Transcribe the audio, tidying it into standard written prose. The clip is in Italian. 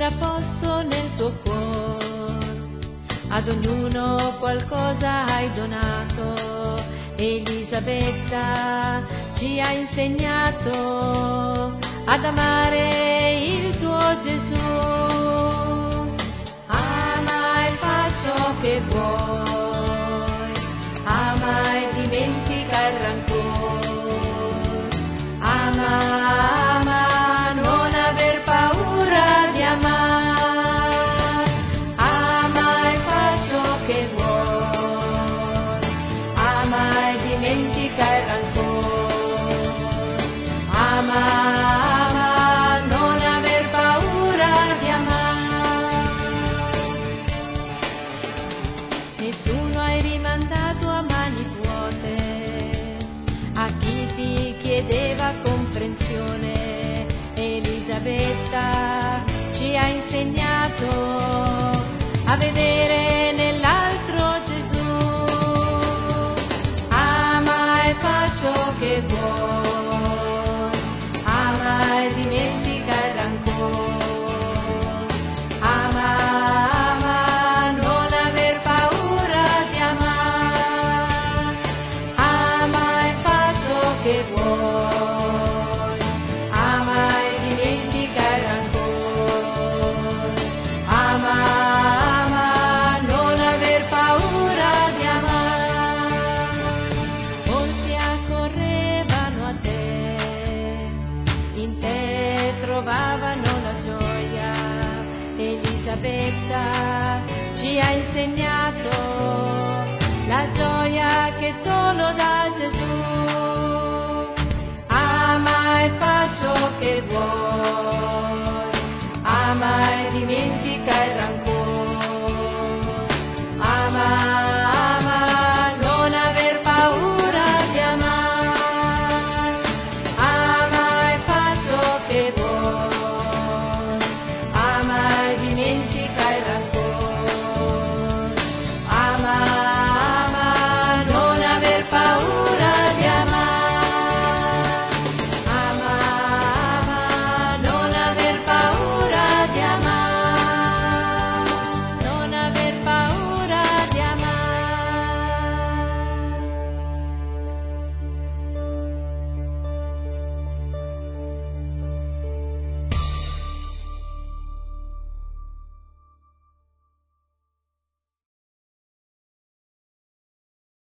già posto nel tuo cuore, ad ognuno qualcosa hai donato. Elisabetta ci ha insegnato ad amare il tuo Gesù. Ama e fa ciò che vuoi, ama e dimentica il rancore, ama, non aver paura di amare, ama e fa ciò che vuoi, ama e dimentica il rancore, ama, non aver paura di amare. Nessuno hai rimandato a mani vuote, a chi ti chiedeva comprensione. Elisabetta ci ha insegnato a vedere nell'altro Gesù. Ama e fa ciò che vuoi, ama e dimentica il rancore, ama, non aver paura di amare, ama e fa ciò che vuoi, ama e dimentica il rancore, ama, non aver paura di amare. Molti accorrevano a te, in te trovavano la gioia. Elisabetta ci ha insegnato la gioia che solo da Gesù. Ama e fa ciò che vuoi, ama e dimentica il rancore, ama, non aver paura di amare, ama e fa ciò che vuoi, ama e dimentica il rancore, ama,